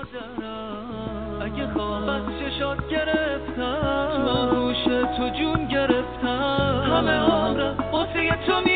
مادرم اگه خواب از چشات گرفتم تو آغوش تو جون گرفتم همه عمرم واسه تو